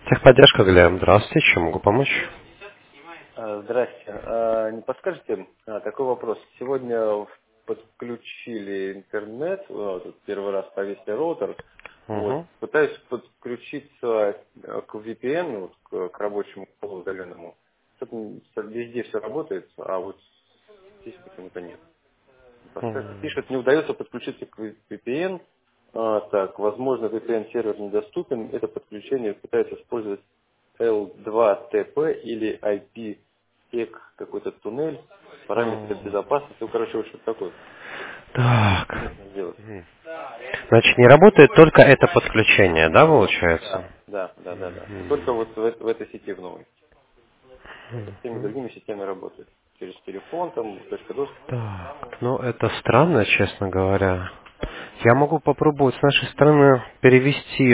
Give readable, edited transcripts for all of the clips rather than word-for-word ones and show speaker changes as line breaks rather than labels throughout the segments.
Техподдержка, Глеб. Здравствуйте, чем могу помочь?
Здрасте. Не подскажете, такой вопрос. Сегодня подключили интернет, тут первый раз повесили роутер. Вот,
Угу.
пытаюсь подключиться к VPN, вот, к рабочему полу удаленному. Что-то везде все работает, а вот здесь почему-то нет. Подскажите, пишет, не удается подключиться к VPN. Так, возможно, VPN-сервер недоступен. Это подключение пытается использовать L2TP или IP-SEC какой-то туннель, параметры безопасности. Ну, короче, вот что-то такое.
Так.
Что нужно сделать?
Значит, не работает только это подключение, да, получается?
Да. Только вот в этой сети в новой. Со всеми другими сетями работает. Через телефон, там, точка доступа.
Так, ну это странно, честно говоря. Я могу попробовать с нашей стороны перевести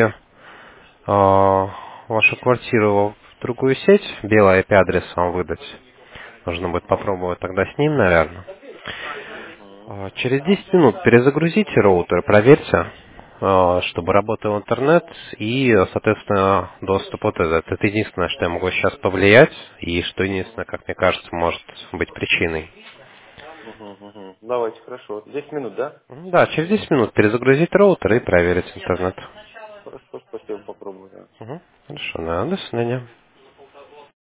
вашу квартиру в другую сеть, белый IP-адрес вам выдать. Нужно будет попробовать тогда с ним, наверное.
Мгм.
Через 10 минут перезагрузите роутер, проверьте, чтобы работал интернет и, соответственно, доступ вот этот. Это единственное, что я могу сейчас повлиять и что единственное, как мне кажется, может быть причиной.
Мгм. Давайте, хорошо. 10 минут, да?
Да, через 10 минут перезагрузить роутер и проверить интернет.
Хорошо, спасибо, попробую. Да.
Хорошо, да, до свидания.